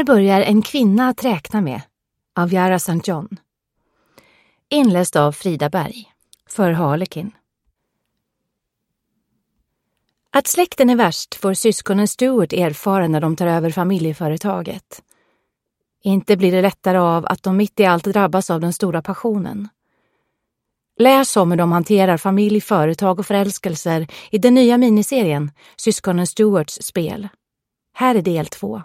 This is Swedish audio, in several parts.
Här börjar En kvinna att räkna med av Yara St. John. Inläst av Frida Berg för Harlekin. Att släkten är värst får syskonen Stewart erfara när de tar över familjeföretaget. Inte blir det lättare av att de mitt i allt drabbas av den stora passionen. Läs om hur de hanterar familj, företag och förälskelser i den nya miniserien Syskonen Stewarts spel. Här är del 2.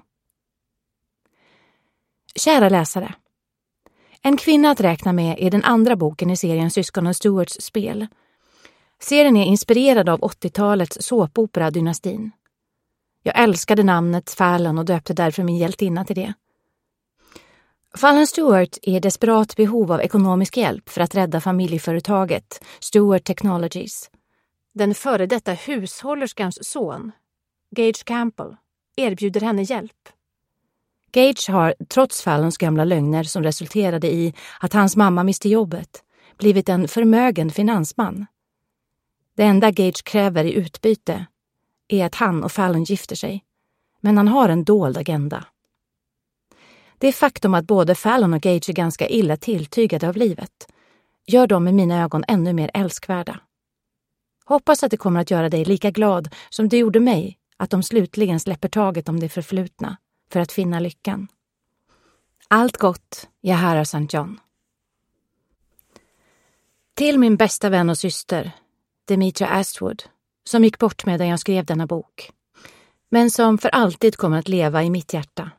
Kära läsare. En kvinna att räkna med är den andra boken i serien Syskonen Stewarts spel. Serien är inspirerad av 80-talets såpopera Dynastin. Jag älskade namnet Fallon och döpte därför min hjältinna till det. Fallon Stewart är i desperat behov av ekonomisk hjälp för att rädda familjeföretaget Stewart Technologies. Den före detta hushållerskans son, Gage Campbell, erbjuder henne hjälp. Gage har, trots Fallons gamla lögner som resulterade i att hans mamma miste jobbet, blivit en förmögen finansman. Det enda Gage kräver i utbyte är att han och Fallon gifter sig, men han har en dold agenda. Det faktum att både Fallon och Gage är ganska illa tilltygade av livet gör dem i mina ögon ännu mer älskvärda. Hoppas att det kommer att göra dig lika glad som det gjorde mig att de slutligen släpper taget om det förflutna för att finna lyckan. Allt gott, Yara St. John. Till min bästa vän och syster, Demetra Astwood, som gick bort medan jag skrev denna bok, men som för alltid kommer att leva i mitt hjärta.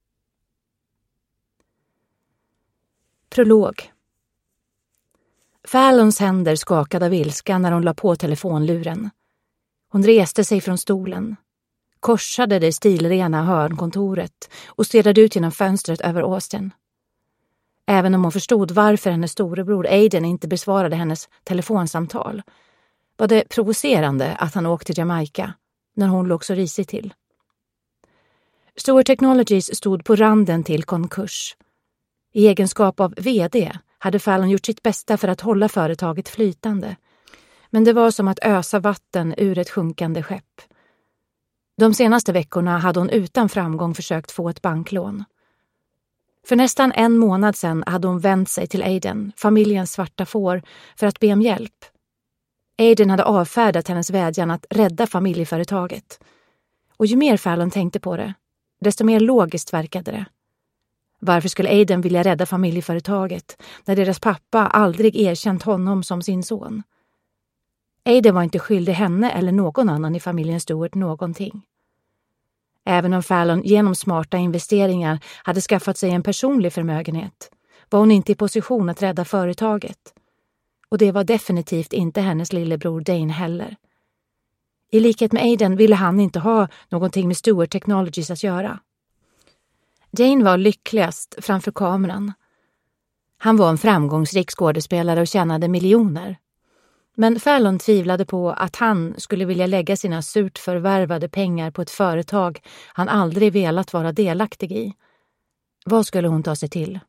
Prolog. Fallons händer skakade av ilska när hon la på telefonluren. Hon reste sig från stolen, korsade det stilrena hörnkontoret och stirrade ut genom fönstret över Austin. Även om hon förstod varför hennes storebror Aiden inte besvarade hennes telefonsamtal, var det provocerande att han åkte till Jamaica när hon låg så risigt till. Stewart Technologies stod på randen till konkurs. I egenskap av vd hade Fallon gjort sitt bästa för att hålla företaget flytande, men det var som att ösa vatten ur ett sjunkande skepp. De senaste veckorna hade hon utan framgång försökt få ett banklån. För nästan en månad sedan hade hon vänt sig till Aiden, familjens svarta får, för att be om hjälp. Aiden hade avfärdat hennes vädjan att rädda familjeföretaget. Och ju mer Fallon tänkte på det, desto mer logiskt verkade det. Varför skulle Aiden vilja rädda familjeföretaget när deras pappa aldrig erkänt honom som sin son? Aiden var inte skyldig henne eller någon annan i familjen Stewart någonting. Även om Fallon genom smarta investeringar hade skaffat sig en personlig förmögenhet var hon inte i position att rädda företaget. Och det var definitivt inte hennes lillebror Dane heller. I likhet med Aiden ville han inte ha någonting med Stewart Technologies att göra. Dane var lyckligast framför kameran. Han var en framgångsrik skådespelare och tjänade miljoner. Men Fallon tvivlade på att han skulle vilja lägga sina surt förvärvade pengar på ett företag han aldrig velat vara delaktig i. Vad skulle hon ta sig till?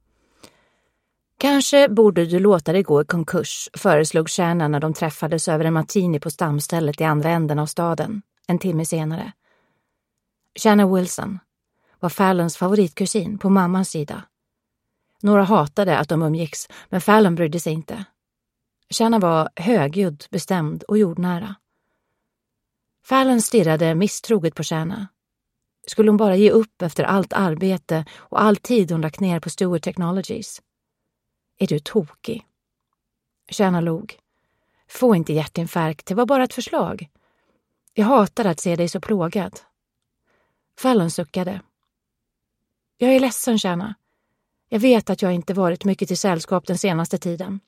Kanske borde du låta det gå i konkurs, föreslog Shanna när de träffades över en martini på stamstället i andra änden av staden, en timme senare. Shanna Wilson var Fallons favoritkusin på mammans sida. Några hatade att de umgicks, men Fallon brydde sig inte. Shanna var högljudd, bestämd och jordnära. Fallon stirrade misstroget på Shanna. Skulle hon bara ge upp efter allt arbete och all tid hon lagt ner på Stewart Technologies? Är du tokig? Shanna log. Få inte hjärtinfarkt, det var bara ett förslag. Jag hatar att se dig så plågad. Fallon suckade. Jag är ledsen, Shanna. Jag vet att jag inte varit mycket till sällskap den senaste tiden.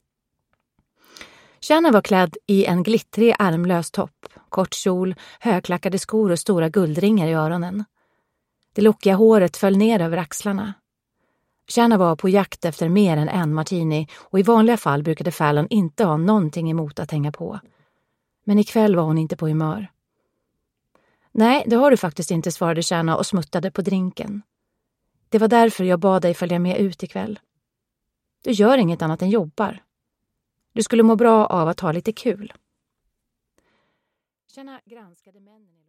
Shanna var klädd i en glittrig armlös topp, kort kjol, högklackade skor och stora guldringar i öronen. Det lockiga håret föll ner över axlarna. Shanna var på jakt efter mer än en martini och i vanliga fall brukade Fallon inte ha någonting emot att hänga på. Men ikväll var hon inte på humör. Nej, det har du faktiskt inte, svarade Shanna och smuttade på drinken. Det var därför jag bad dig följa med ut ikväll. Du gör inget annat än jobbar. Du skulle må bra av att ha lite kul. Shanna granskade männen.